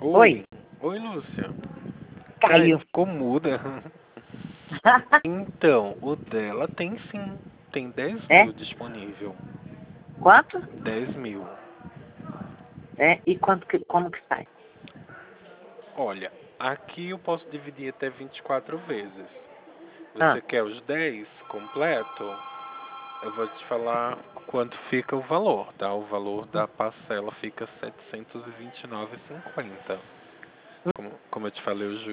Oi, Oi, oi Lúcia. caiu. Ficou muda. Então, o dela tem sim. Tem 10 É? mil disponível. Quanto? 10 mil. É? E como que sai? Olha, aqui eu posso dividir até 24 vezes. Você Ah, quer os 10 completo? Eu vou te falar quanto fica o valor, tá? O valor da parcela fica R$ 729,50. Como eu te falei,